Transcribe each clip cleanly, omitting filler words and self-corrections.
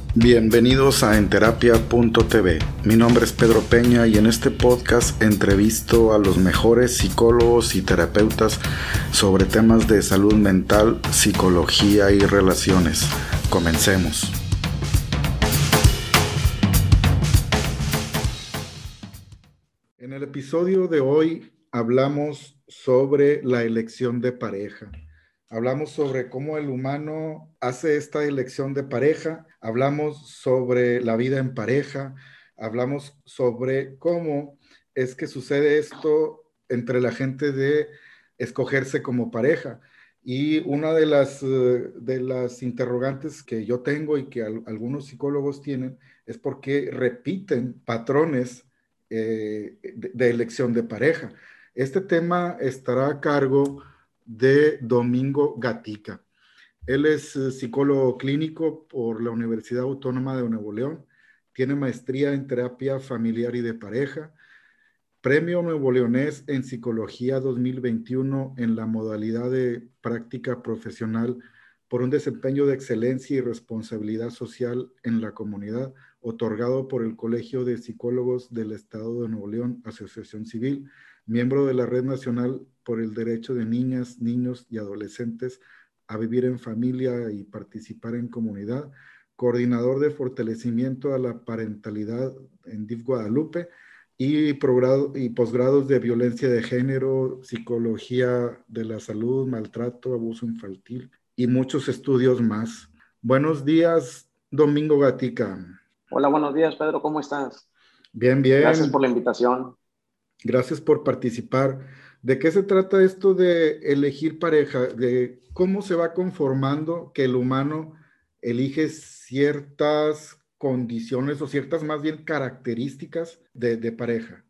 Bienvenidos a Enterapia.tv. Mi nombre es Pedro Peña y en este podcast entrevisto a los mejores psicólogos y terapeutas sobre temas de salud mental, psicología y relaciones. Comencemos. En el episodio de hoy hablamos sobre la elección de pareja. Hablamos sobre cómo el humano hace esta elección de pareja, hablamos sobre la vida en pareja, hablamos sobre cómo es que sucede esto entre la gente de escogerse como pareja. Y una de las interrogantes que yo tengo y que algunos psicólogos tienen es por qué repiten patrones de elección de pareja. Este tema estará a cargo de Domingo Gatica. Él es psicólogo clínico por la Universidad Autónoma de Nuevo León, tiene maestría en terapia familiar y de pareja, premio Nuevo Leonés en Psicología 2021 en la modalidad de práctica profesional por un desempeño de excelencia y responsabilidad social en la comunidad, otorgado por el Colegio de Psicólogos del Estado de Nuevo León, Asociación Civil, miembro de la Red Nacional por el Derecho de Niñas, Niños y Adolescentes a vivir en familia y participar en comunidad, coordinador de fortalecimiento a la parentalidad en DIF Guadalupe, y posgrados de violencia de género, psicología de la salud, maltrato, abuso infantil y muchos estudios más. Buenos días, Domingo Gatica. Hola, buenos días, Pedro, ¿cómo estás? Bien, Gracias por bien. la invitación. Gracias por participar. ¿De qué se trata esto de elegir pareja? ¿De cómo se va conformando que el humano elige ciertas condiciones o ciertas más bien características de pareja?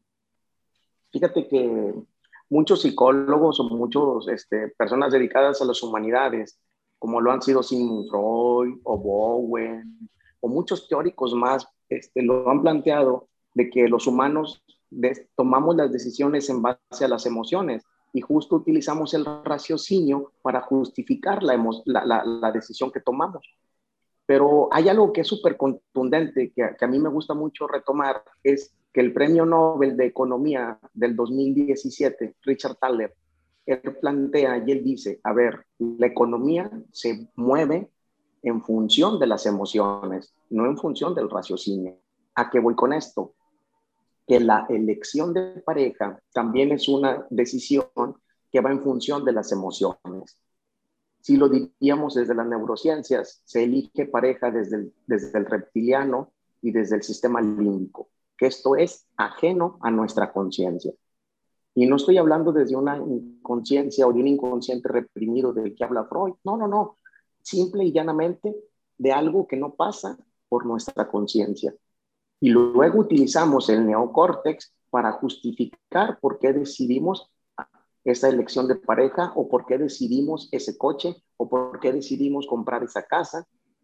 Fíjate que muchos psicólogos o muchas personas dedicadas a las humanidades, como lo han sido Sigmund Freud o Bowen, o muchos teóricos más, lo han planteado de que los humanos tomamos las decisiones en base a las emociones y justo utilizamos el raciocinio para justificar la decisión que tomamos. Pero hay algo que es súper contundente, que a mí me gusta mucho retomar, es que el Premio Nobel de Economía del 2017, Richard Thaler, él plantea y él dice, a ver, la economía se mueve en función de las emociones, no en función del raciocinio. ¿A qué voy con esto? Que la elección de pareja también es una decisión que va en función de las emociones. Si lo diríamos desde las neurociencias, se elige pareja desde el reptiliano y desde el sistema límbico, que esto es ajeno a nuestra conciencia. Y no estoy hablando desde una inconsciencia o de un inconsciente reprimido del que habla Freud. No, no, no. Simple y llanamente de algo que no pasa por nuestra conciencia. Y luego utilizamos el neocórtex para justificar por qué decidimos esa elección de pareja o por qué decidimos ese coche o por qué decidimos comprar esa casa.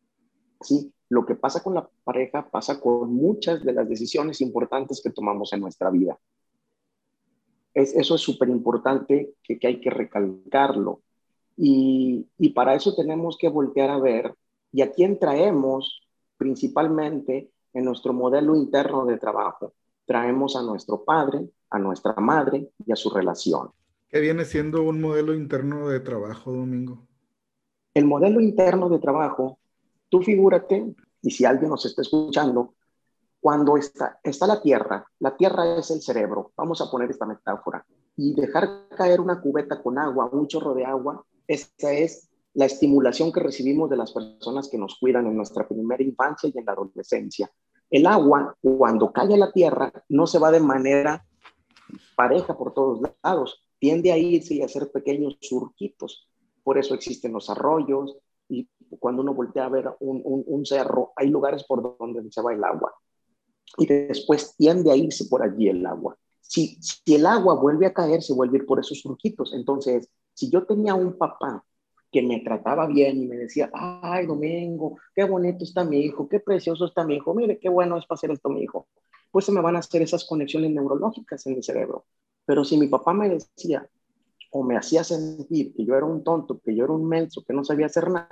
Sí, lo que pasa con la pareja pasa con muchas de las decisiones importantes que tomamos en nuestra vida. Eso es súper importante que hay que recalcarlo. Y para eso tenemos que voltear a ver y a quién traemos principalmente en nuestro modelo interno de trabajo. Traemos a nuestro padre, a nuestra madre y a su relación. ¿Qué viene siendo un modelo interno de trabajo, Domingo? El modelo interno de trabajo, tú figúrate, y si alguien nos está escuchando, cuando está la tierra es el cerebro, vamos a poner esta metáfora, y dejar caer una cubeta con agua, un chorro de agua, esa es la estimulación que recibimos de las personas que nos cuidan en nuestra primera infancia y en la adolescencia. El agua, cuando cae a la tierra, no se va de manera pareja por todos lados, tiende a irse y a hacer pequeños surquitos. Por eso existen los arroyos y cuando uno voltea a ver un cerro, hay lugares por donde se va el agua y después tiende a irse por allí el agua. Si el agua vuelve a caer, se vuelve a ir por esos surquitos. Entonces, si yo tenía un papá que me trataba bien y me decía, ay, Domingo, qué bonito está mi hijo, qué precioso está mi hijo, mire, qué bueno es para hacer esto mi hijo, pues se me van a hacer esas conexiones neurológicas en mi cerebro. Pero si mi papá me decía o me hacía sentir que yo era un tonto, que yo era un menso, que no sabía hacer nada,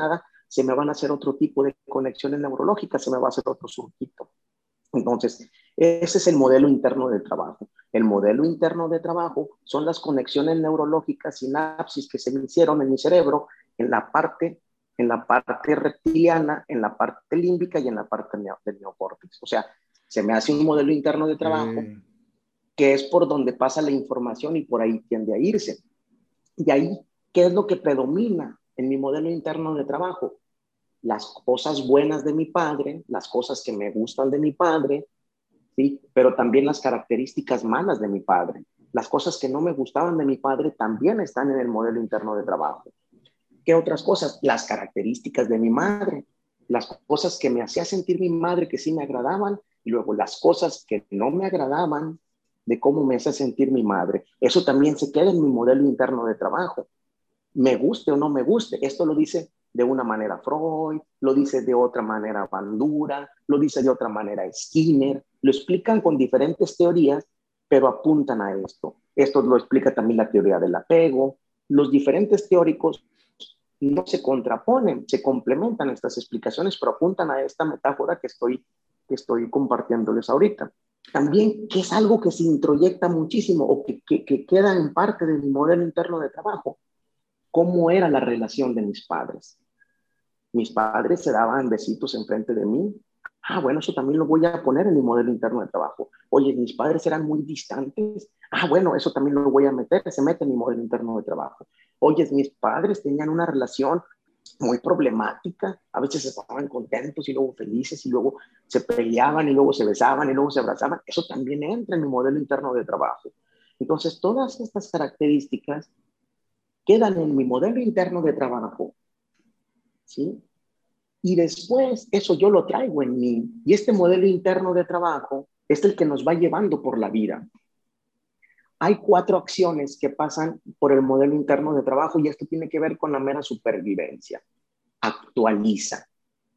se me van a hacer otro tipo de conexiones neurológicas, se me va a hacer otro surquito. Entonces, ese es el modelo interno de trabajo. El modelo interno de trabajo son las conexiones neurológicas, sinapsis que se me hicieron en mi cerebro en la parte reptiliana, en la parte límbica y en la parte del neocórtex. O sea, se me hace un modelo interno de trabajo que es por donde pasa la información y por ahí tiende a irse. Y ahí, ¿qué es lo que predomina en mi modelo interno de trabajo? Las cosas buenas de mi padre, las cosas que me gustan de mi padre, ¿sí? Pero también las características malas de mi padre. Las cosas que no me gustaban de mi padre también están en el modelo interno de trabajo. ¿Qué otras cosas? Las características de mi madre, las cosas que me hacía sentir mi madre que sí me agradaban, y luego las cosas que no me agradaban de cómo me hacía sentir mi madre. Eso también se queda en mi modelo interno de trabajo. Me guste o no me guste, esto lo dice de una manera Freud, lo dice de otra manera Bandura, lo dice de otra manera Skinner, lo explican con diferentes teorías, pero apuntan a esto. Esto lo explica también la teoría del apego. Los diferentes teóricos no se contraponen, se complementan estas explicaciones, pero apuntan a esta metáfora que estoy compartiéndoles ahorita. También, que es algo que se introyecta muchísimo o que queda en parte de mi modelo interno de trabajo. ¿Cómo era la relación de mis padres? Mis padres se daban besitos enfrente de mí. Ah, bueno, eso también lo voy a poner en mi modelo interno de trabajo. Oye, mis padres eran muy distantes. Ah, bueno, eso también lo voy a meter, se mete en mi modelo interno de trabajo. Oye, mis padres tenían una relación muy problemática. A veces estaban contentos y luego felices y luego se peleaban y luego se besaban y luego se abrazaban. Eso también entra en mi modelo interno de trabajo. Entonces, todas estas características quedan en mi modelo interno de trabajo, ¿sí? Y después eso yo lo traigo en mí. Y este modelo interno de trabajo es el que nos va llevando por la vida. Hay 4 acciones que pasan por el modelo interno de trabajo y esto tiene que ver con la mera supervivencia. Actualiza.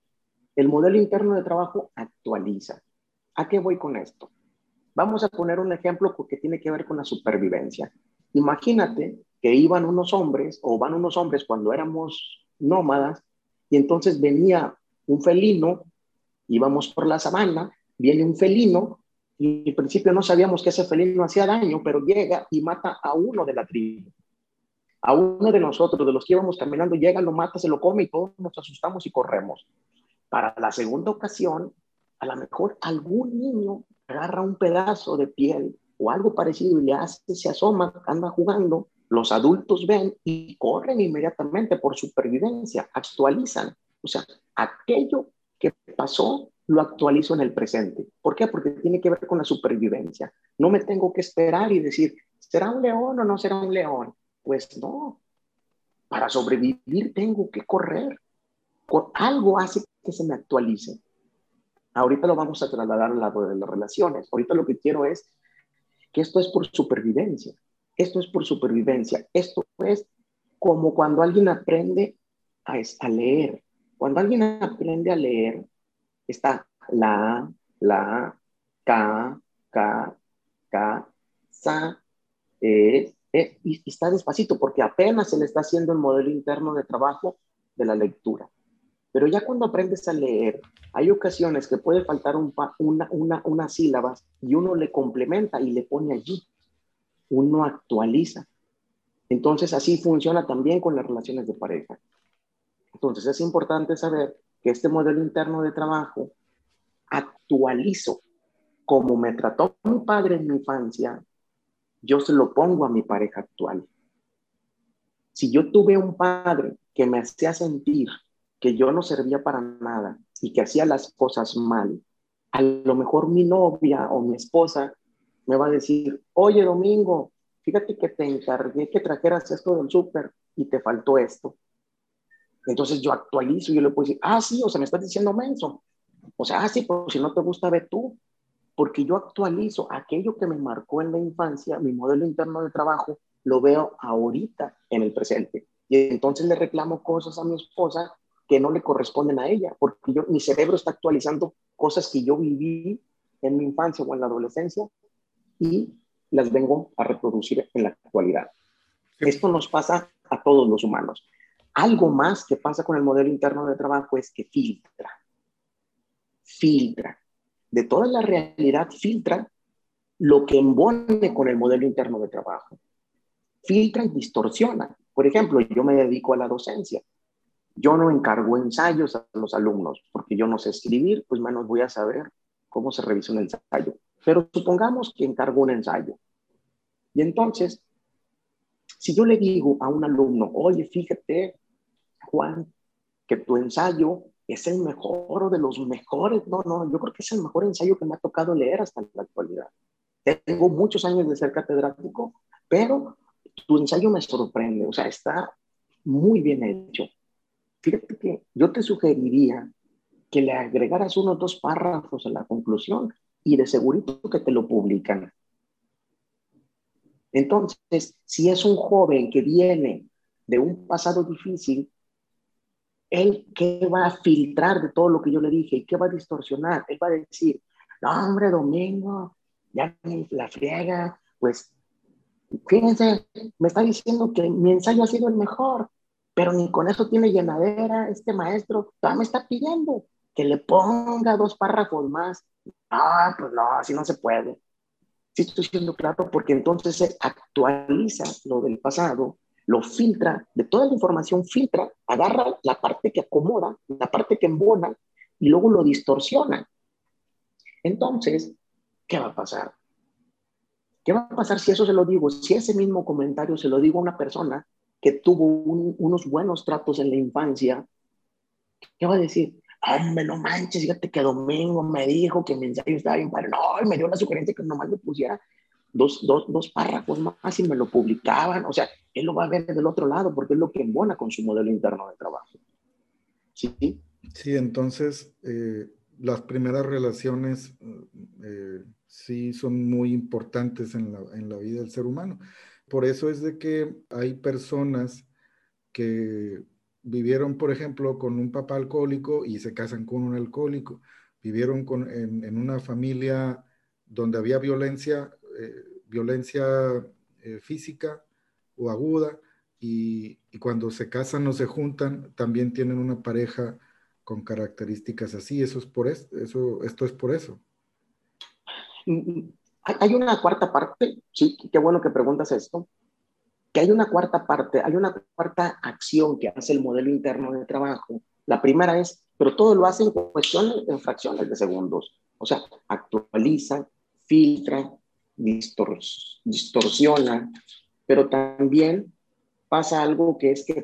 El modelo interno de trabajo actualiza. ¿A qué voy con esto? Vamos a poner un ejemplo porque tiene que ver con la supervivencia. Imagínate que iban unos hombres o van unos hombres cuando éramos nómadas y entonces venía un felino, íbamos por la sabana, viene un felino y al principio no sabíamos que ese felino hacía daño, pero llega y mata a uno de la tribu. A uno de nosotros, de los que íbamos caminando, llega, lo mata, se lo come y todos nos asustamos y corremos. Para la segunda ocasión, a lo mejor algún niño agarra un pedazo de piel o algo parecido y le hace, se asoma, anda jugando, los adultos ven y corren inmediatamente por supervivencia, actualizan. O sea, aquello que pasó lo actualizo en el presente. ¿Por qué? Porque tiene que ver con la supervivencia. No me tengo que esperar y decir, ¿será un león o no será un león? Pues no, para sobrevivir tengo que correr. Algo hace que se me actualice. Ahorita lo vamos a trasladar al lado de las relaciones. Ahorita lo que quiero es que esto es por supervivencia. Esto es por supervivencia. Esto es como cuando alguien aprende a leer. Cuando alguien aprende a leer, está la, ca, sa, y está despacito porque apenas se le está haciendo el modelo interno de trabajo de la lectura. Pero ya cuando aprendes a leer, hay ocasiones que puede faltar una sílaba y uno le complementa y le pone allí. Uno actualiza. Entonces, así funciona también con las relaciones de pareja. Entonces, es importante saber que este modelo interno de trabajo actualizo. Como me trató mi padre en mi infancia, yo se lo pongo a mi pareja actual. Si yo tuve un padre que me hacía sentir que yo no servía para nada y que hacía las cosas mal, a lo mejor mi novia o mi esposa me va a decir, oye Domingo, fíjate que te encargué que trajeras esto del súper y te faltó esto. Entonces yo actualizo y yo le puedo decir, ah, sí, o sea, me estás diciendo menso. O sea, ah, sí, pues si no te gusta, ve tú. Porque yo actualizo aquello que me marcó en la infancia, mi modelo interno de trabajo, lo veo ahorita en el presente. Y entonces le reclamo cosas a mi esposa que no le corresponden a ella, porque mi cerebro está actualizando cosas que yo viví en mi infancia o en la adolescencia y las vengo a reproducir en la actualidad. Sí. Esto nos pasa a todos los humanos. Algo más que pasa con el modelo interno de trabajo es que filtra. De toda la realidad, filtra lo que embone con el modelo interno de trabajo. Filtra y distorsiona. Por ejemplo, yo me dedico a la docencia. Yo no encargo ensayos a los alumnos, porque yo no sé escribir, pues menos voy a saber cómo se revisa un ensayo. Pero supongamos que encargo un ensayo. Y entonces, si yo le digo a un alumno, oye, fíjate, Juan, que tu ensayo es el mejor o de los mejores. No, yo creo que es el mejor ensayo que me ha tocado leer hasta la actualidad. Tengo muchos años de ser catedrático, pero tu ensayo me sorprende, o sea, está muy bien hecho. Fíjate que yo te sugeriría que le agregaras unos 2 párrafos a la conclusión y de segurito que te lo publican. Entonces, si es un joven que viene de un pasado difícil, él, ¿qué va a filtrar de todo lo que yo le dije? ¿Y qué va a distorsionar? Él va a decir, no, hombre, Domingo, ya ni la friega, pues, fíjense, me está diciendo que mi ensayo ha sido el mejor, pero ni con eso tiene llenadera, este maestro, todavía me está pidiendo que le ponga 2 párrafos más. Ah, pues no, así no se puede. Sí estoy siendo claro, porque entonces se actualiza lo del pasado, lo filtra, de toda la información filtra, agarra la parte que acomoda, la parte que embona, y luego lo distorsiona. Entonces, ¿qué va a pasar? ¿Qué va a pasar si eso se lo digo? Si ese mismo comentario se lo digo a una persona que tuvo unos buenos tratos en la infancia, ¿qué va a decir? Hombre, no manches, fíjate que Domingo me dijo que mi ensayo estaba bien padre. No, y me dio la sugerencia que nomás le pusiera 2 párrafos más y me lo publicaban. O sea, él lo va a ver del otro lado porque es lo que embona con su modelo interno de trabajo. ¿Sí? Sí, entonces las primeras relaciones sí son muy importantes en la vida del ser humano. Por eso es de que hay personas que vivieron, por ejemplo, con un papá alcohólico y se casan con un alcohólico. Vivieron en una familia donde había violencia física o aguda, y cuando se casan o se juntan, también tienen una pareja con características así. Eso es por esto es por eso. Hay una cuarta parte, sí, qué bueno que preguntas esto, que hay una cuarta parte, hay una cuarta acción que hace el modelo interno de trabajo. La primera es, pero todo lo hace en fracciones de segundos. O sea, actualiza, filtra, distorsiona, pero también pasa algo que es que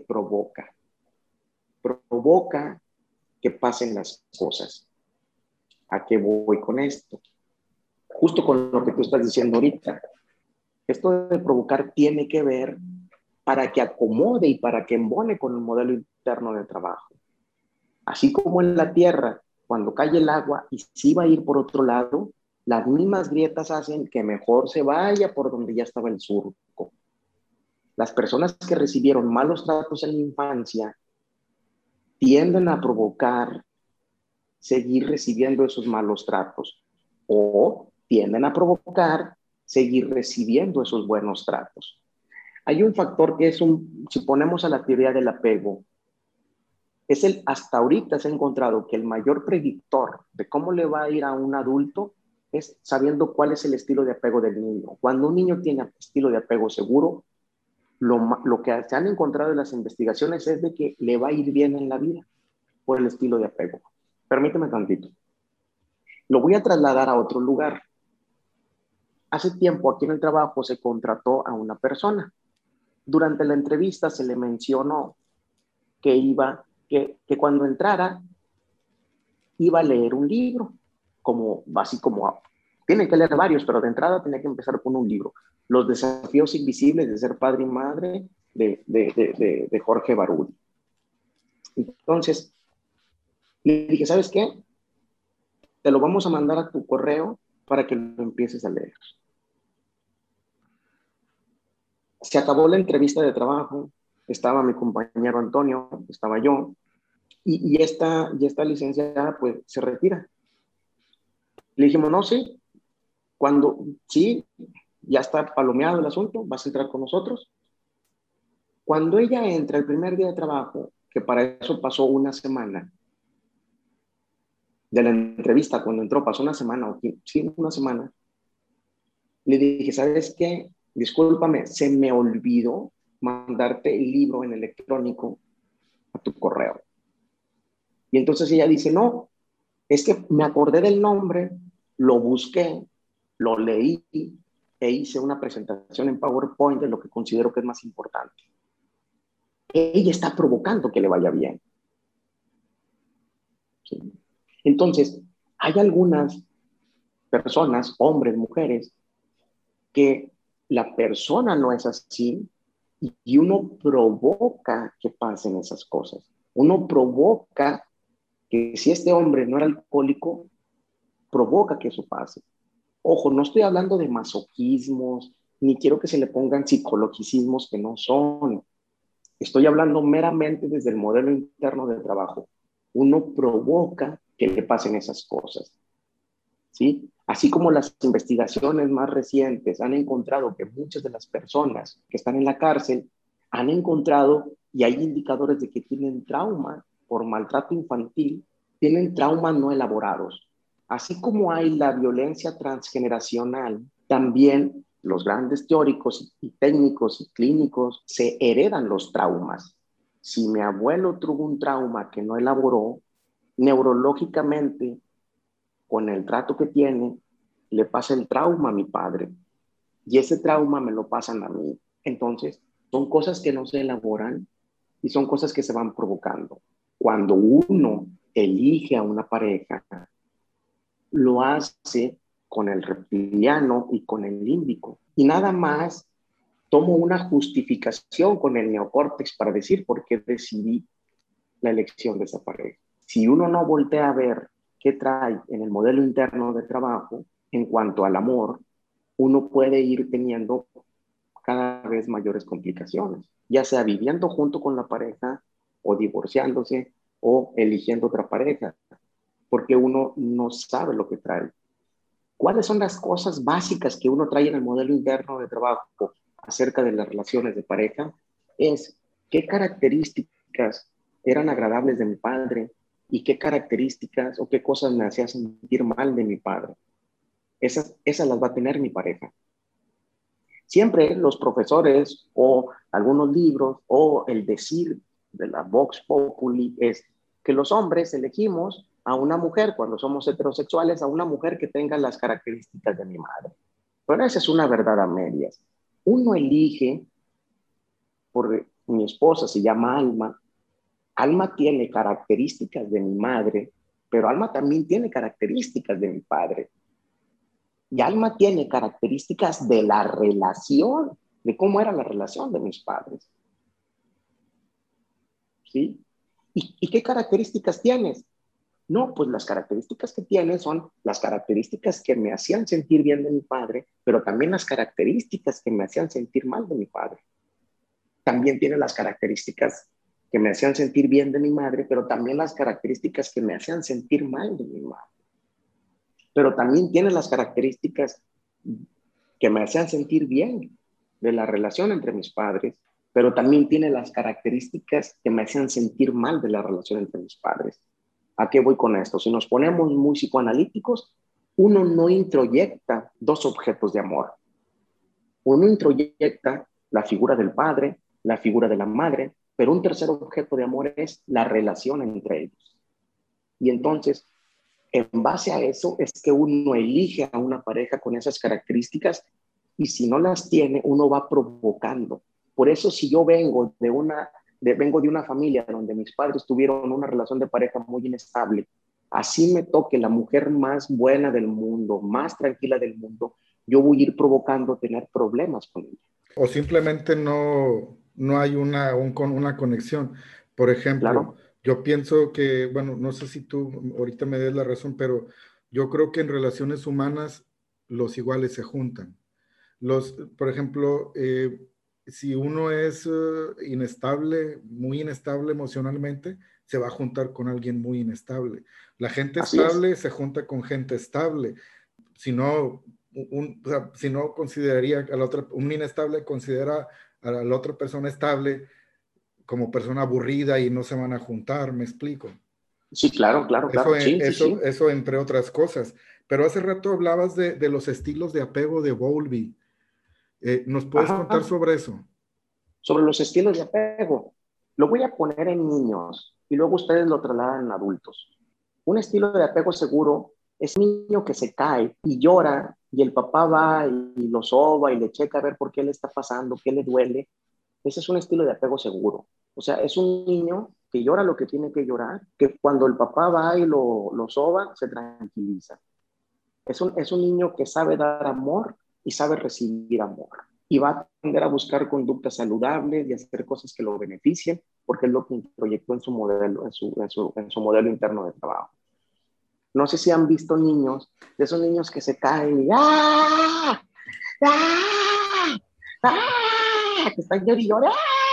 provoca que pasen las cosas. ¿A qué voy con esto? Justo con lo que tú estás diciendo ahorita. Esto de provocar tiene que ver para que acomode y para que embone con el modelo interno de trabajo. Así como en la tierra, cuando cae el agua y si va a ir por otro lado, las mismas grietas hacen que mejor se vaya por donde ya estaba el surco. Las personas que recibieron malos tratos en la infancia tienden a provocar seguir recibiendo esos malos tratos o tienden a provocar seguir recibiendo esos buenos tratos. Hay un factor que es si ponemos a la teoría del apego, hasta ahorita se ha encontrado que el mayor predictor de cómo le va a ir a un adulto es sabiendo cuál es el estilo de apego del niño. Cuando un niño tiene estilo de apego seguro, lo que se han encontrado en las investigaciones es de que le va a ir bien en la vida por el estilo de apego. Permíteme tantito. Lo voy a trasladar a otro lugar. Hace tiempo aquí en el trabajo se contrató a una persona. Durante la entrevista se le mencionó que cuando entrara iba a leer un libro, así como tienen que leer varios, pero de entrada tenía que empezar con un libro. Los desafíos invisibles de ser padre y madre de Jorge Baruli. Entonces, le dije, ¿sabes qué? Te lo vamos a mandar a tu correo para que lo empieces a leer. Se acabó la entrevista de trabajo, estaba mi compañero Antonio, estaba yo, y esta licenciada pues se retira. Le dijimos, no, sí, sí, ya está palomeado el asunto, vas a entrar con nosotros. Cuando ella entra el primer día de trabajo, que para eso pasó una semana, de la entrevista, cuando entró, pasó una semana, sí, una semana, le dije, ¿sabes qué? Discúlpame, se me olvidó mandarte el libro en electrónico a tu correo. Y entonces ella dice, no, es que me acordé del nombre, lo busqué, lo leí e hice una presentación en PowerPoint de lo que considero que es más importante. Ella está provocando que le vaya bien. ¿Sí? Entonces, hay algunas personas, hombres, mujeres, que la persona no es así y uno provoca que pasen esas cosas. Uno provoca que si este hombre no era alcohólico, provoca que eso pase. Ojo, no estoy hablando de masoquismos, ni quiero que se le pongan psicologicismos que no son. Estoy hablando meramente desde el modelo interno de trabajo. Uno provoca que le pasen esas cosas, ¿sí? Así como las investigaciones más recientes han encontrado que muchas de las personas que están en la cárcel han encontrado, y hay indicadores de que tienen trauma por maltrato infantil, tienen traumas no elaborados. Así como hay la violencia transgeneracional, también los grandes teóricos y técnicos y clínicos se heredan los traumas. Si mi abuelo tuvo un trauma que no elaboró, neurológicamente, con el trato que tiene, le pasa el trauma a mi padre y ese trauma me lo pasan a mí. Entonces, son cosas que no se elaboran y son cosas que se van provocando. Cuando uno elige a una pareja, lo hace con el reptiliano y con el límbico. Y nada más tomo una justificación con el neocórtex para decir por qué decidí la elección de esa pareja. Si uno no voltea a ver qué trae en el modelo interno de trabajo en cuanto al amor, uno puede ir teniendo cada vez mayores complicaciones, ya sea viviendo junto con la pareja o divorciándose o eligiendo otra pareja, porque uno no sabe lo que trae. ¿Cuáles son las cosas básicas que uno trae en el modelo interno de trabajo acerca de las relaciones de pareja? Es qué características eran agradables de mi padre y qué características o qué cosas me hacían sentir mal de mi padre. Esas las va a tener mi pareja. Siempre los profesores o algunos libros o el decir de la Vox Populi es que los hombres elegimos a una mujer, cuando somos heterosexuales, a una mujer que tenga las características de mi madre. Pero esa es una verdad a medias. Uno elige, por mi esposa se llama Alma, Alma tiene características de mi madre, pero Alma también tiene características de mi padre. Y Alma tiene características de la relación, de cómo era la relación de mis padres. ¿Sí? ¿Y qué características tienes? No, pues las características que tiene son las características que me hacían sentir bien de mi padre, pero también las características que me hacían sentir mal de mi padre. También tiene las características que me hacían sentir bien de mi madre, pero también las características que me hacían sentir mal de mi madre. Pero también tiene las características que me hacían sentir bien de la relación entre mis padres, pero también tiene las características que me hacían sentir mal de la relación entre mis padres. ¿A qué voy con esto? Si nos ponemos muy psicoanalíticos, uno no introyecta dos objetos de amor. Uno introyecta la figura del padre, la figura de la madre, pero un tercer objeto de amor es la relación entre ellos. Y entonces, en base a eso es que uno elige a una pareja con esas características y si no las tiene, uno va provocando. Por eso si yo vengo vengo de una familia donde mis padres tuvieron una relación de pareja muy inestable, así me toque la mujer más buena del mundo, más tranquila del mundo, yo voy a ir provocando tener problemas con ella. O simplemente no hay una conexión. Por ejemplo, Claro, yo pienso que, bueno, no sé si tú ahorita me des la razón, pero yo creo que en relaciones humanas los iguales se juntan. Por ejemplo, si uno es inestable, muy inestable emocionalmente, se va a juntar con alguien muy inestable. La gente así es. estable se junta con gente estable. Si no, o sea, si no consideraría a la otra, un inestable considera a la otra persona estable, como persona aburrida y no se van a juntar, ¿me explico? Sí, claro, claro, claro. Sí, sí, sí. Eso entre otras cosas. Pero hace rato hablabas de los estilos de apego de Bowlby. ¿Nos puedes contar Ajá. sobre eso? Sobre los estilos de apego. Lo voy a poner en niños y luego ustedes lo trasladan en adultos. Un estilo de apego seguro es un niño que se cae y llora y el papá va y lo soba y le checa a ver por qué le está pasando, qué le duele. Ese es un estilo de apego seguro. O sea, es un niño que llora lo que tiene que llorar, que cuando el papá va y lo soba, se tranquiliza. Es un niño que sabe dar amor y sabe recibir amor. Y va a tender a buscar conductas saludables y hacer cosas que lo beneficien, porque es lo que proyectó en su modelo, en su modelo interno de trabajo. No sé si han visto niños, de esos niños que se caen y ¡ah! ¡Ah! ¡Ah! Que están llorando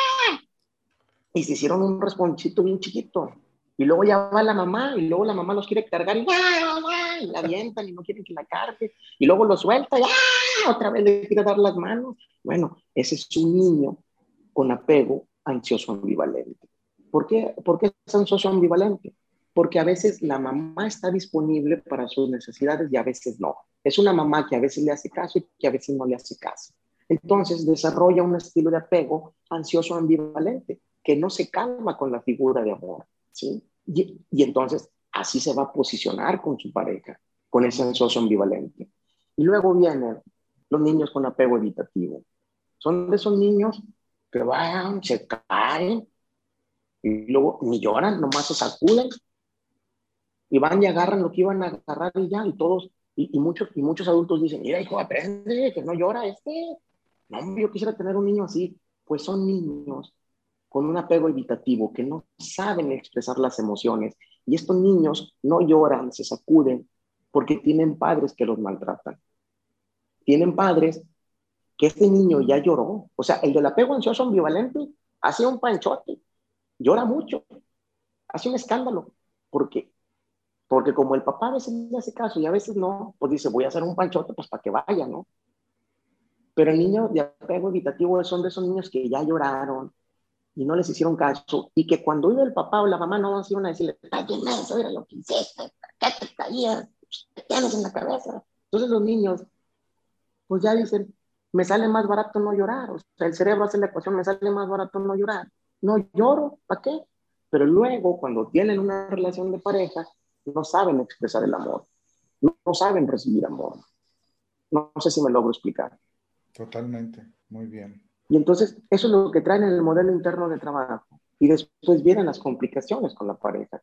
y se hicieron un responchito bien chiquito. Y luego ya va la mamá, y luego la mamá los quiere cargar y la avientan y no quieren que la cargue. Y luego lo suelta y otra vez le quiere dar las manos. Bueno, ese es un niño con apego ansioso ambivalente. ¿Por qué es ansioso ambivalente? Porque a veces la mamá está disponible para sus necesidades y a veces no. Es una mamá que a veces le hace caso y que a veces no le hace caso. Entonces desarrolla un estilo de apego ansioso ambivalente que no se calma con la figura de amor, ¿sí? Y entonces así se va a posicionar con su pareja, con ese ansioso ambivalente. Y luego vienen los niños con apego evitativo. Son de esos niños que van, se caen y luego ni lloran, nomás se sacuden y van y agarran lo que iban a agarrar y ya, y todos, y muchos adultos dicen, mira hijo, aprende, que no llora este. No, yo quisiera tener un niño así. Pues son niños con un apego evitativo, que no saben expresar las emociones. Y estos niños no lloran, se sacuden, porque tienen padres que los maltratan. Tienen padres que este niño ya lloró. O sea, el del apego ansioso ambivalente hace un panchote, llora mucho, hace un escándalo, porque, porque como el papá a veces le hace caso y a veces no, pues dice, voy a hacer un panchote pues para que vaya, ¿no? Pero el niño de apego evitativo son de esos niños que ya lloraron, y no les hicieron caso, y que cuando iba el papá o la mamá no iban a decirle, ay, qué menso, era lo que hiciste, ¿qué te caías? ¿Qué tienes en la cabeza? Entonces los niños, pues ya dicen, me sale más barato no llorar, o sea, el cerebro hace la ecuación, me sale más barato no llorar, no lloro, ¿para qué? Pero luego, cuando tienen una relación de pareja, no saben expresar el amor, no saben recibir amor. No sé si me logro explicar. Totalmente, muy bien. Y entonces, eso es lo que traen en el modelo interno de trabajo. Y después vienen las complicaciones con la pareja.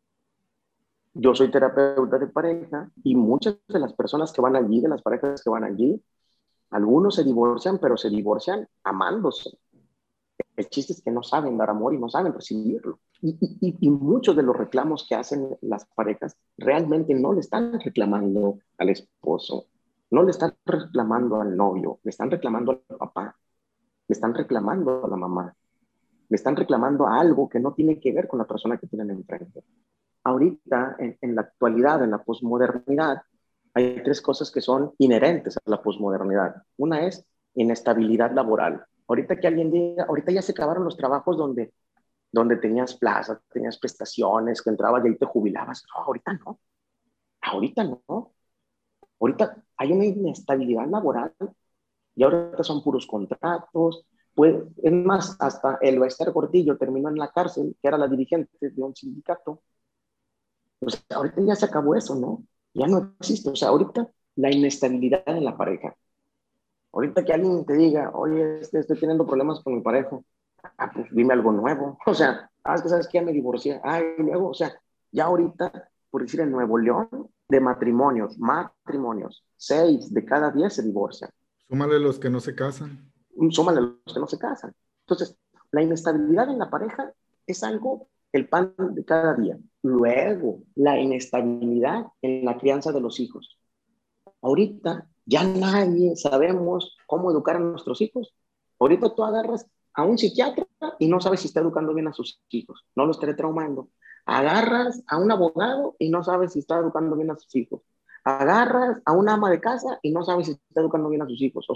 Yo soy terapeuta de pareja y muchas de las personas que van allí, de las parejas que van allí, algunos se divorcian, pero se divorcian amándose. El chiste es que no saben dar amor y no saben recibirlo. Y muchos de los reclamos que hacen las parejas realmente no le están reclamando al esposo, no le están reclamando al novio, le están reclamando al papá, le están reclamando a la mamá, le están reclamando a algo que no tiene que ver con la persona que tienen enfrente. Ahorita, en la actualidad, en la posmodernidad, hay tres cosas que son inherentes a la posmodernidad. Una es inestabilidad laboral. Ahorita que alguien diga, ahorita ya se acabaron los trabajos donde tenías plazas, tenías prestaciones, que entrabas y ahí te jubilabas. No, ahorita no. Ahorita no. Ahorita hay una inestabilidad laboral y ahorita son puros contratos. Pues, es más, hasta el Esther Gordillo terminó en la cárcel, que era la dirigente de un sindicato. Pues ahorita ya se acabó eso, ¿no? Ya no existe. O sea, ahorita la inestabilidad en la pareja. Ahorita que alguien te diga, oye, estoy teniendo problemas con mi pareja, pues dime algo nuevo. O sea, es que sabes que ya me divorcié. Y luego, o sea, ya ahorita, por decir en Nuevo León, de matrimonios, 6 de cada 10 se divorcian. Súmale los que no se casan. Súmale los que no se casan. Entonces, la inestabilidad en la pareja es algo, el pan de cada día. Luego, la inestabilidad en la crianza de los hijos. Ahorita ya nadie sabemos cómo educar a nuestros hijos. Ahorita tú agarras a un psiquiatra y no sabes si está educando bien a sus hijos, no lo estaré traumando. Agarras a un abogado y no sabes si está educando bien a sus hijos. Agarras a una ama de casa y no sabes si está educando bien a sus hijos. O sea,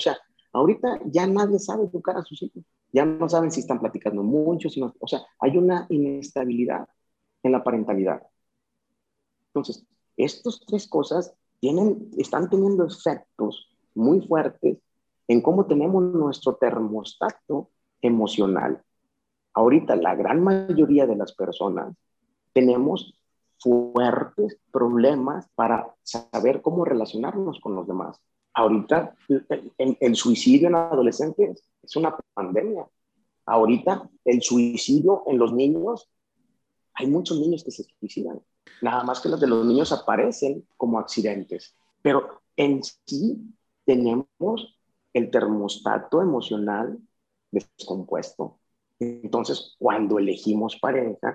Ahorita ya nadie sabe educar a sus hijos. Ya no saben si están platicando mucho, o sea, hay una inestabilidad en la parentalidad. Entonces, estas tres cosas están teniendo efectos muy fuertes en cómo tenemos nuestro termostato emocional. Ahorita la gran mayoría de las personas tenemos fuertes problemas para saber cómo relacionarnos con los demás. Ahorita el suicidio en adolescentes es una pandemia. Ahorita el suicidio en los niños, hay muchos niños que se suicidan. Nada más que los de los niños aparecen como accidentes. Pero en sí tenemos el termostato emocional descompuesto. Entonces, cuando elegimos pareja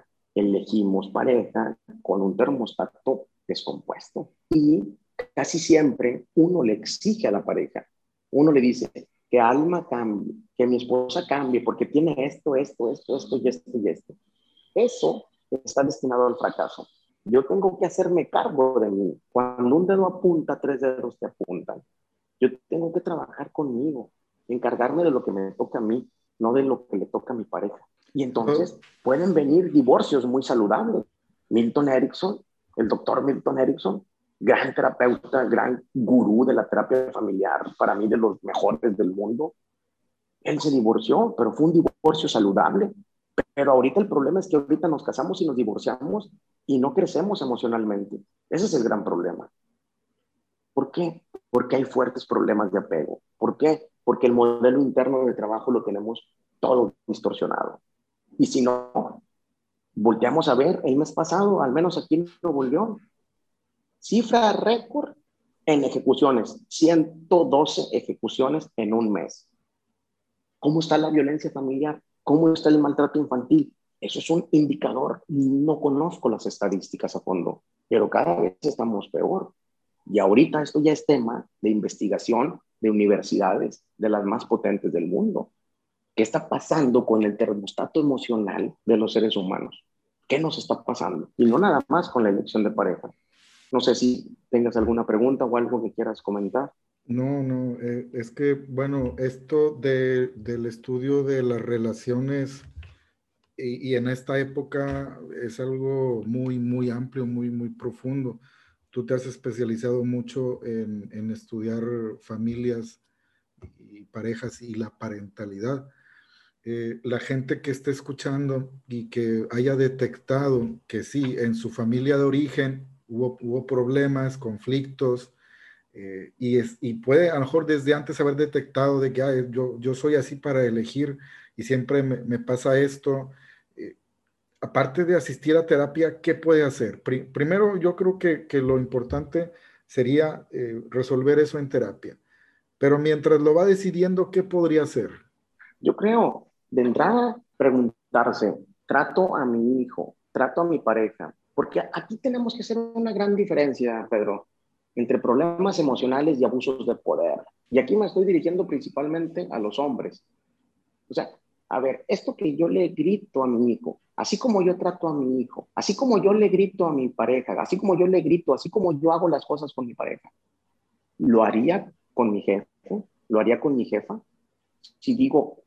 con un termostato descompuesto. Y casi siempre uno le exige a la pareja, uno le dice que Alma cambie, que mi esposa cambie, porque tiene esto y esto. Eso está destinado al fracaso. Yo tengo que hacerme cargo de mí. Cuando un dedo apunta, tres dedos te apuntan. Yo tengo que trabajar conmigo, encargarme de lo que me toca a mí, no de lo que le toca a mi pareja. Y entonces pueden venir divorcios muy saludables. Milton Erickson, el doctor Milton Erickson, gran terapeuta, gran gurú de la terapia familiar, para mí de los mejores del mundo, él se divorció, pero fue un divorcio saludable. Pero ahorita el problema es que ahorita nos casamos y nos divorciamos y no crecemos emocionalmente. Ese es el gran problema. ¿Por qué? Porque hay fuertes problemas de apego. ¿Por qué? Porque el modelo interno de trabajo lo tenemos todo distorsionado. Y si no, volteamos a ver el mes pasado, al menos aquí en Nuevo León, cifra récord en ejecuciones, 112 ejecuciones en un mes. ¿Cómo está la violencia familiar? ¿Cómo está el maltrato infantil? Eso es un indicador. No conozco las estadísticas a fondo, pero cada vez estamos peor. Y ahorita esto ya es tema de investigación de universidades, de las más potentes del mundo. ¿Qué está pasando con el termostato emocional de los seres humanos? ¿Qué nos está pasando? Y no nada más con la elección de pareja. No sé si tengas alguna pregunta o algo que quieras comentar. No, no, es que, bueno, esto del estudio de las relaciones y en esta época es algo muy, muy amplio, muy, muy profundo. Tú te has especializado mucho en estudiar familias y parejas y la parentalidad. La gente que esté escuchando y que haya detectado que sí, en su familia de origen hubo problemas, conflictos, y puede a lo mejor desde antes haber detectado de que yo soy así para elegir y siempre me pasa esto. eh, Aparte de asistir a terapia, ¿qué puede hacer? Primero, yo creo que lo importante sería resolver eso en terapia, pero mientras lo va decidiendo, ¿qué podría hacer? Yo creo, de entrada, preguntarse, ¿trato a mi hijo? ¿Trato a mi pareja? Porque aquí tenemos que hacer una gran diferencia, Pedro, entre problemas emocionales y abusos de poder. Y aquí me estoy dirigiendo principalmente a los hombres. O sea, a ver, esto que yo le grito a mi hijo, así como yo trato a mi hijo, así como yo le grito a mi pareja, así como yo le grito, así como yo hago las cosas con mi pareja, ¿lo haría con mi jefe? ¿Lo haría con mi jefa? Si digo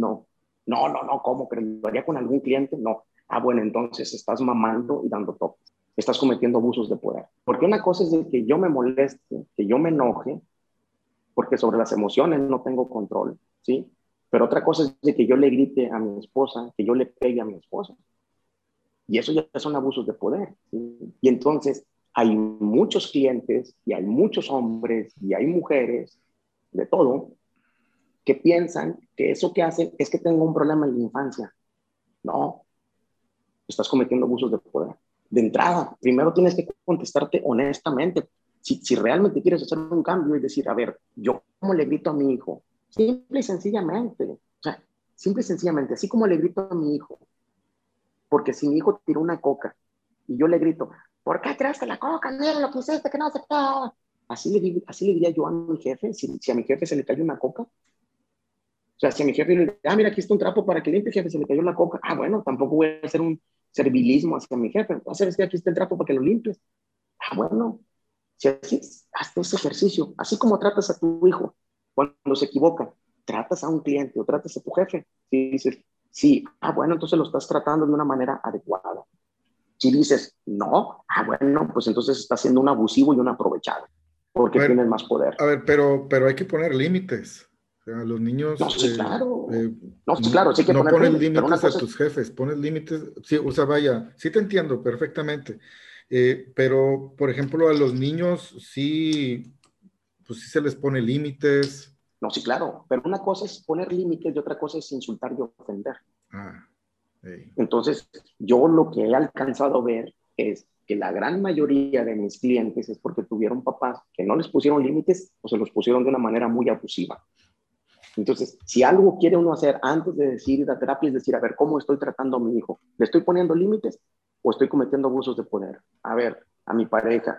no, ¿cómo crees? ¿Lo haría con algún cliente? No. Ah, bueno, entonces estás mamando y dando toques. Estás cometiendo abusos de poder. Porque una cosa es de que yo me moleste, que yo me enoje, porque sobre las emociones no tengo control, ¿sí? Pero otra cosa es de que yo le grite a mi esposa, que yo le pegue a mi esposa. Y eso ya son abusos de poder, ¿sí? Y entonces hay muchos clientes y hay muchos hombres y hay mujeres, de todo, que piensan que eso que hacen es que tengo un problema en la infancia. No, estás cometiendo abusos de poder. De entrada, primero tienes que contestarte honestamente. Si realmente quieres hacer un cambio y decir, a ver, yo cómo le grito a mi hijo, simple y sencillamente, o sea, simple y sencillamente, así como le grito a mi hijo, porque si mi hijo tiró una coca y yo le grito, ¿por qué tiraste la coca? Mira lo que hiciste, que no se está. Así le diría yo a mi jefe, si a mi jefe se le cayó una coca. O sea, si a mi jefe le dice, mira, aquí está un trapo para que limpie, jefe, se le cayó la coca. Ah, bueno, tampoco voy a hacer un servilismo hacia mi jefe. Voy a hacer, aquí está el trapo para que lo limpies. Ah, bueno, si así, hazte ese ejercicio. Así como tratas a tu hijo cuando se equivoca. tratas a un cliente o tratas a tu jefe, y dices, sí, bueno, entonces lo estás tratando de una manera adecuada. Si dices, no, bueno, pues entonces estás siendo un abusivo y un aprovechado, porque tienes más poder. A ver, pero hay que poner límites. O sea, los niños No, sí, claro. No, sí, no, claro, sí hay que no poner pones límites, pero una límites a cosa es, tus jefes, pones límites, sí, o sea, vaya, sí te entiendo perfectamente, pero, por ejemplo, a los niños sí, pues sí se les pone límites. no, sí, claro, pero una cosa es poner límites y otra cosa es insultar y ofender. Ah, hey. Entonces, yo lo que he alcanzado a ver es que la gran mayoría de mis clientes es porque tuvieron papás que no les pusieron límites o se los pusieron de una manera muy abusiva. Entonces, si algo quiere uno hacer antes de decir ir a terapia es decir, a ver, ¿cómo estoy tratando a mi hijo? ¿Le estoy poniendo límites o estoy cometiendo abusos de poder? A ver, a mi pareja,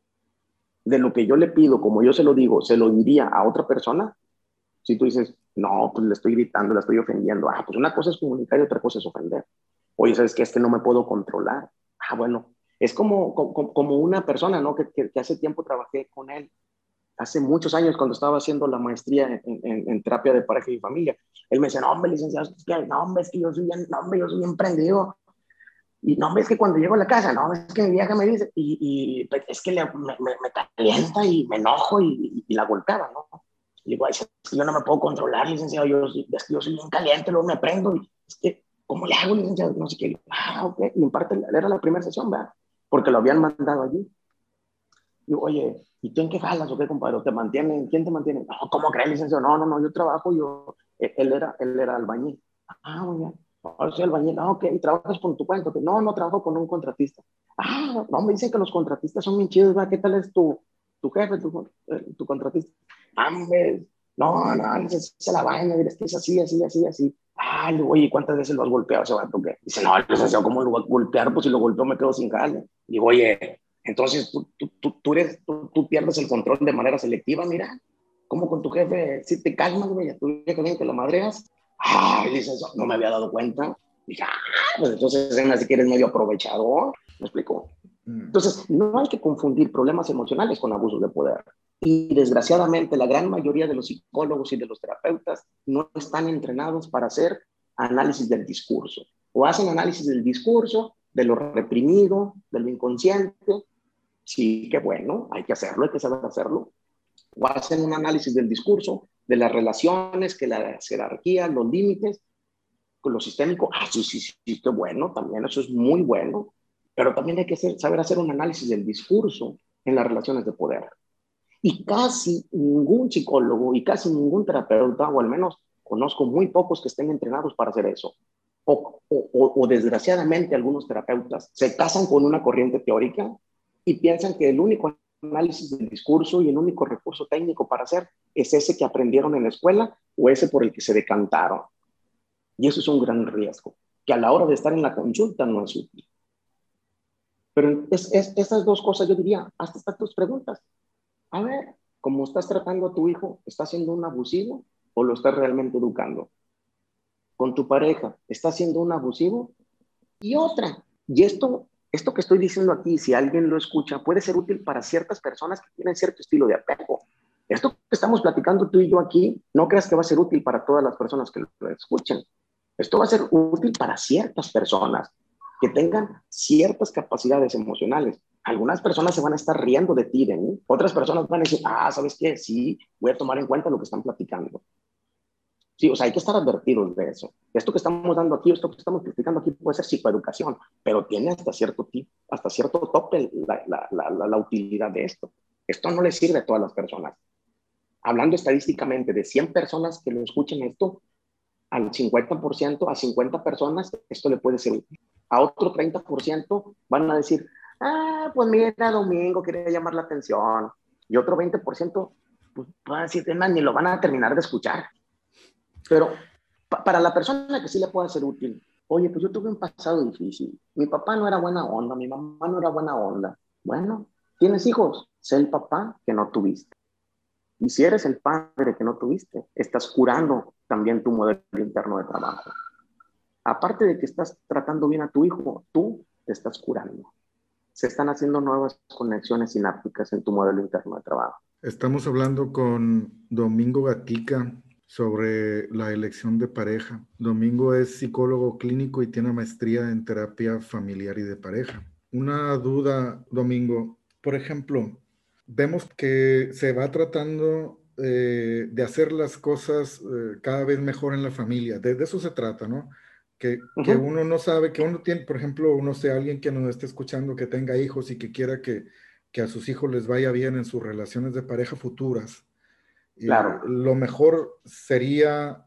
de lo que yo le pido, como yo se lo digo, ¿se lo diría a otra persona? Si tú dices, no, pues le estoy gritando, la estoy ofendiendo. Pues una cosa es comunicar y otra cosa es ofender. Oye, ¿sabes qué? Es que no me puedo controlar. Bueno, es como una persona, ¿no? Que hace tiempo trabajé con él, hace muchos años cuando estaba haciendo la maestría en terapia de pareja y familia. Él me decía, no, hombre, licenciado, es que yo soy bien, no, hombre, yo soy bien prendido. Y no, hombre, es que cuando llego a la casa, no, es que mi vieja me dice, pues, es que me calienta y me enojo y la golpeaba, ¿no? Y digo, es que yo no me puedo controlar, licenciado, es que yo soy bien caliente, luego me prendo, y es que, ¿cómo le hago, licenciado? No sé qué. Ok, y en parte era la primera sesión, ¿verdad? Porque lo habían mandado allí. Digo, oye, ¿y tú en qué jalas o qué, compadre? ¿Te mantienen? ¿Quién te mantiene? No, ¿cómo crees, licenciado? No, yo trabajo, él era albañil. Muy bien. Ahora soy albañil. Ok, ¿y trabajas por tu cuenta? No trabajo con un contratista. No, me dicen que los contratistas son bien chidos, ¿verdad? ¿Qué tal es tu jefe, tu contratista? Hombre, no, se la vaina, es que es así, así, así, así. Oye, ¿cuántas veces lo has golpeado ese vato? Dice, no, licenciado, ¿cómo lo voy a golpear? Pues si lo golpeo me quedo sin jale. Digo, oye, entonces tú pierdes el control de manera selectiva, mira, como con tu jefe, si te calmas, güey, a tu jefe bien que lo madreas. Dice eso, no me había dado cuenta. Dije, pues entonces así que eres medio aprovechador, ¿me explico? Entonces, no hay que confundir problemas emocionales con abusos de poder. Y desgraciadamente, la gran mayoría de los psicólogos y de los terapeutas no están entrenados para hacer análisis del discurso. O hacen análisis del discurso, de lo reprimido, de lo inconsciente. Sí, qué bueno, hay que hacerlo, hay que saber hacerlo. O hacen un análisis del discurso, de las relaciones, que la jerarquía, los límites, con lo sistémico. Sí, qué bueno, también eso es muy bueno. Pero también hay que saber hacer un análisis del discurso en las relaciones de poder. Y casi ningún psicólogo y casi ningún terapeuta, o al menos conozco muy pocos que estén entrenados para hacer eso. O desgraciadamente algunos terapeutas se casan con una corriente teórica y piensan que el único análisis del discurso y el único recurso técnico para hacer es ese que aprendieron en la escuela o ese por el que se decantaron. Y eso es un gran riesgo, que a la hora de estar en la consulta no es útil. Pero estas dos cosas yo diría, hasta estas tus preguntas. A ver, ¿cómo estás tratando a tu hijo? ¿Estás siendo un abusivo o lo estás realmente educando? Con tu pareja, ¿estás siendo un abusivo? Y otra, y esto que estoy diciendo aquí, si alguien lo escucha, puede ser útil para ciertas personas que tienen cierto estilo de apego. Esto que estamos platicando tú y yo aquí, no creas que va a ser útil para todas las personas que lo escuchen. Esto va a ser útil para ciertas personas que tengan ciertas capacidades emocionales. Algunas personas se van a estar riendo de ti, de mí. Otras personas van a decir, ¿sabes qué? Sí, voy a tomar en cuenta lo que están platicando. Sí, o sea, hay que estar advertidos de eso. Esto que estamos dando aquí, esto que estamos platicando aquí puede ser psicoeducación, pero tiene hasta cierto tope la utilidad de esto. Esto no le sirve a todas las personas. Hablando estadísticamente de 100 personas que lo escuchen esto, al 50%, a 50 personas, esto le puede ser útil. A otro 30% van a decir, pues mira, Domingo, quería llamar la atención. Y otro 20%, pues van a decir, ni lo van a terminar de escuchar. Pero para la persona que sí le puede ser útil, oye, pues yo tuve un pasado difícil. Mi papá no era buena onda, mi mamá no era buena onda. Bueno, ¿tienes hijos? Sé el papá que no tuviste. Y si eres el padre que no tuviste, estás curando también tu modelo interno de trabajo. Aparte de que estás tratando bien a tu hijo, tú te estás curando. Se están haciendo nuevas conexiones sinápticas en tu modelo interno de trabajo. Estamos hablando con Domingo Gatica, sobre la elección de pareja. Domingo es psicólogo clínico y tiene maestría en terapia familiar y de pareja. Una duda, Domingo. Por ejemplo, vemos que se va tratando de hacer las cosas cada vez mejor en la familia. De eso se trata, ¿no? Que uno no sabe, que uno tiene, por ejemplo, no sé, alguien que nos esté escuchando que tenga hijos y que quiera que a sus hijos les vaya bien en sus relaciones de pareja futuras. Claro, Lo mejor sería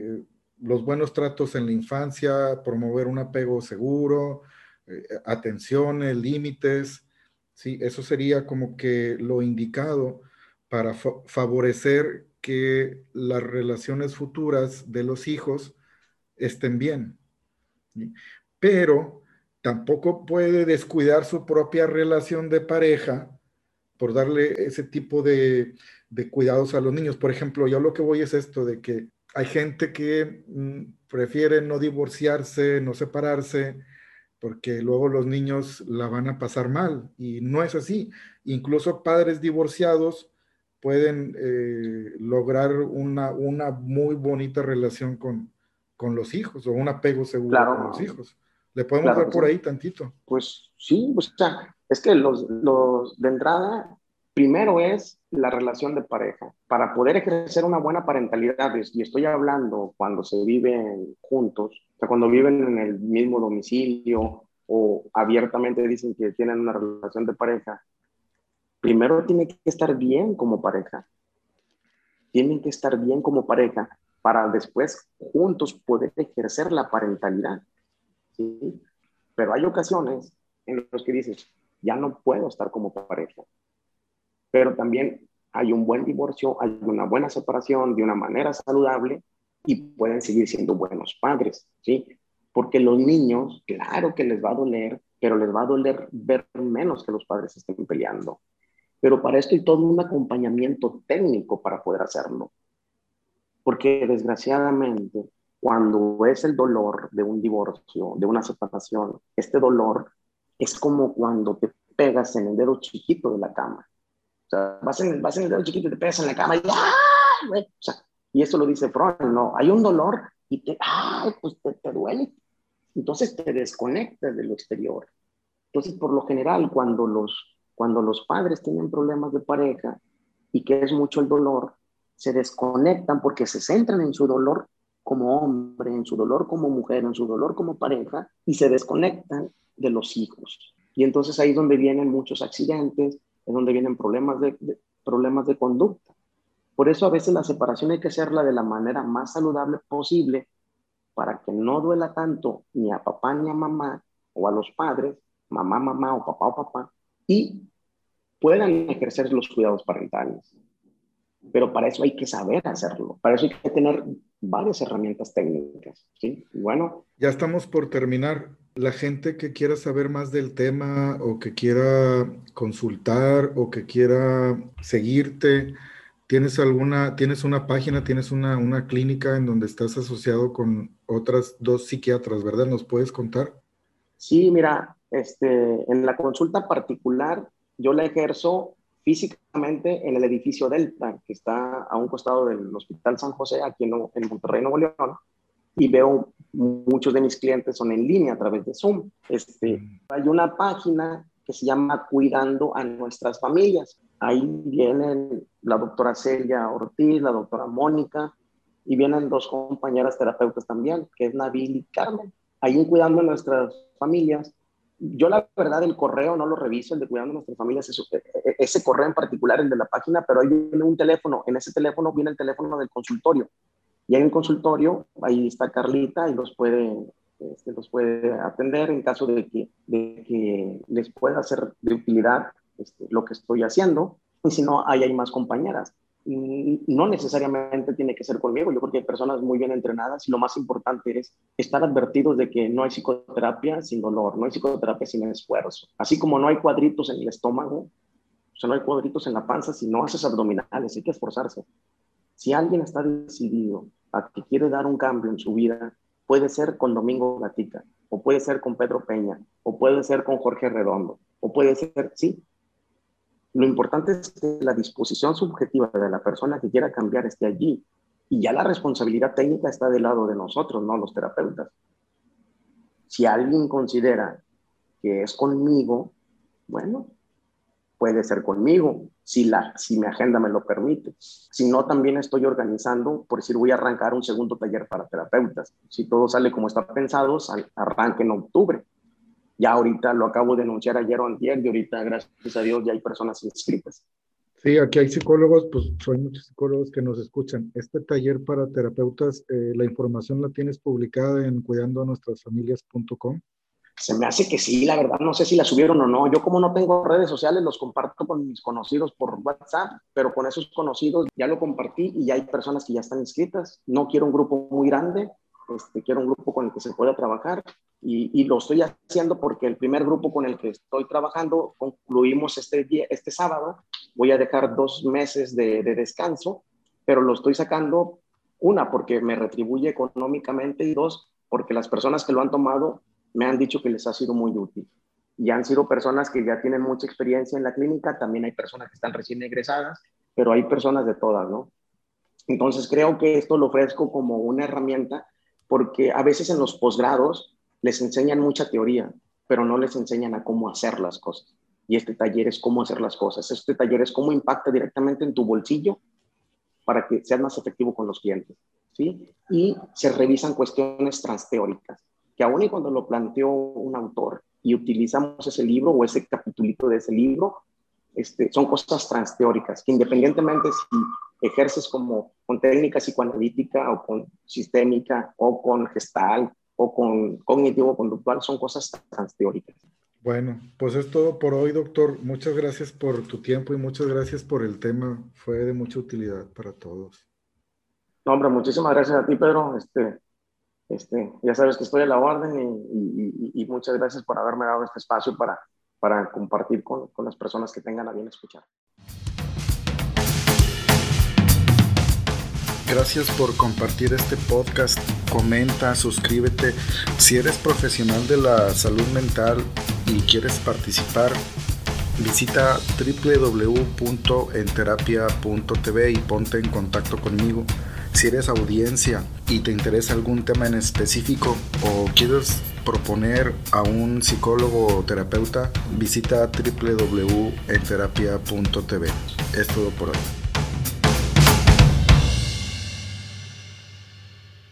los buenos tratos en la infancia, promover un apego seguro, atenciones, límites, ¿sí? Eso sería como que lo indicado para favorecer que las relaciones futuras de los hijos estén bien, ¿sí? Pero tampoco puede descuidar su propia relación de pareja por darle ese tipo de cuidados a los niños. Por ejemplo, yo lo que voy es esto, de que hay gente que prefiere no divorciarse, no separarse, porque luego los niños la van a pasar mal, y no es así. Incluso padres divorciados pueden lograr una muy bonita relación con los hijos, o un apego seguro con los claro, hijos. Le podemos claro dar que sí. por ahí tantito. Pues sí, o sea, es que los de entrada, primero es la relación de pareja. Para poder ejercer una buena parentalidad, y estoy hablando cuando se viven juntos, o sea, cuando viven en el mismo domicilio o abiertamente dicen que tienen una relación de pareja, primero tiene que estar bien como pareja. Tienen que estar bien como pareja para después juntos poder ejercer la parentalidad, ¿sí? Pero hay ocasiones en las que dices, ya no puedo estar como pareja. Pero también hay un buen divorcio, hay una buena separación de una manera saludable y pueden seguir siendo buenos padres, ¿sí? Porque los niños, claro que les va a doler, pero les va a doler ver menos que los padres estén peleando. Pero para esto hay todo un acompañamiento técnico para poder hacerlo. Porque desgraciadamente, cuando es el dolor de un divorcio, de una separación, este dolor es como cuando te pegas en el dedo chiquito de la cama. O sea, vas en el dedo chiquito y te pegas en la cama y ¡ah! O sea, y eso lo dice Freud, no, hay un dolor y pues te duele. Entonces te desconectas de lo exterior. Entonces, por lo general, cuando los padres tienen problemas de pareja y que es mucho el dolor, se desconectan porque se centran en su dolor como hombre, en su dolor como mujer, en su dolor como pareja y se desconectan de los hijos. Y entonces ahí es donde vienen muchos accidentes, es donde vienen problemas de conducta. Por eso a veces la separación hay que hacerla de la manera más saludable posible para que no duela tanto ni a papá ni a mamá o a los padres, mamá, mamá o papá, y puedan ejercer los cuidados parentales. Pero para eso hay que saber hacerlo, para eso hay que tener varias herramientas técnicas, ¿sí? Bueno. Ya estamos por terminar. La gente que quiera saber más del tema o que quiera consultar o que quiera seguirte, tienes una página, tienes una clínica en donde estás asociado con otras dos psiquiatras, ¿verdad? ¿Nos puedes contar? Sí, mira, en la consulta particular yo la ejerzo físicamente en el edificio Delta, que está a un costado del Hospital San José, aquí en Monterrey, Nuevo León, y veo muchos de mis clientes son en línea a través de Zoom. Hay una página que se llama Cuidando a Nuestras Familias. Ahí vienen la doctora Celia Ortiz, la doctora Mónica, y vienen dos compañeras terapeutas también, que es Nabil y Carmen. Ahí en Cuidando a Nuestras Familias, yo la verdad el correo no lo reviso, el de Cuidando a Nuestras Familias, ese correo en particular, el de la página, pero ahí viene un teléfono, en ese teléfono viene el teléfono del consultorio. Y hay un consultorio, ahí está Carlita y los puede atender en caso de que les pueda ser de utilidad lo que estoy haciendo. Y si no, ahí hay más compañeras. Y no necesariamente tiene que ser conmigo, yo creo que hay personas muy bien entrenadas y lo más importante es estar advertidos de que no hay psicoterapia sin dolor, no hay psicoterapia sin esfuerzo. Así como no hay cuadritos en el estómago, o sea, no hay cuadritos en la panza si no haces abdominales, hay que esforzarse. Si alguien está decidido a que quiere dar un cambio en su vida, puede ser con Domingo Gatica, o puede ser con Pedro Peña, o puede ser con Jorge Redondo, o puede ser, sí. Lo importante es que la disposición subjetiva de la persona que quiera cambiar esté allí Y ya la responsabilidad técnica está del lado de nosotros, no los terapeutas. Si alguien considera que es conmigo, bueno, puede ser conmigo, si mi agenda me lo permite. Si no, también estoy organizando, por decir, voy a arrancar un segundo taller para terapeutas. Si todo sale como está pensado, arranque en octubre. Ya ahorita lo acabo de anunciar ayer o antier, y ahorita, gracias a Dios, ya hay personas inscritas. Sí, aquí hay psicólogos, pues hay muchos psicólogos que nos escuchan. Este taller para terapeutas, la información la tienes publicada en cuidandoanuestrasfamilias.com. Se me hace que sí, la verdad, no sé si la subieron o no. Yo como no tengo redes sociales, los comparto con mis conocidos por WhatsApp, pero con esos conocidos ya lo compartí y ya hay personas que ya están inscritas. No quiero un grupo muy grande, quiero un grupo con el que se pueda trabajar y lo estoy haciendo porque el primer grupo con el que estoy trabajando concluimos este sábado. Voy a dejar 2 meses de descanso, pero lo estoy sacando, una, porque me retribuye económicamente y 2, porque las personas que lo han tomado me han dicho que les ha sido muy útil. Y han sido personas que ya tienen mucha experiencia en la clínica, también hay personas que están recién egresadas, pero hay personas de todas, ¿no? Entonces creo que esto lo ofrezco como una herramienta porque a veces en los posgrados les enseñan mucha teoría, pero no les enseñan a cómo hacer las cosas. Y este taller es cómo hacer las cosas. Este taller es cómo impacta directamente en tu bolsillo para que seas más efectivo con los clientes, ¿sí? Y se revisan cuestiones transteóricas, que aún y cuando lo planteó un autor y utilizamos ese libro o ese capitulito de ese libro, son cosas transteóricas, que independientemente si ejerces como con técnica psicoanalítica o con sistémica o con gestal o con cognitivo-conductual, son cosas transteóricas. Bueno, pues es todo por hoy, doctor. Muchas gracias por tu tiempo y muchas gracias por el tema. Fue de mucha utilidad para todos. No, hombre, muchísimas gracias a ti, Pedro. Ya sabes que estoy a la orden y muchas gracias por haberme dado este espacio para compartir con las personas que tengan a bien escuchar. Gracias por compartir este podcast. Comenta, suscríbete. Si eres profesional de la salud mental y quieres participar, visita www.enterapia.tv y ponte en contacto conmigo. Si eres audiencia y te interesa algún tema en específico o quieres proponer a un psicólogo o terapeuta, visita www.enterapia.tv. Es todo por hoy.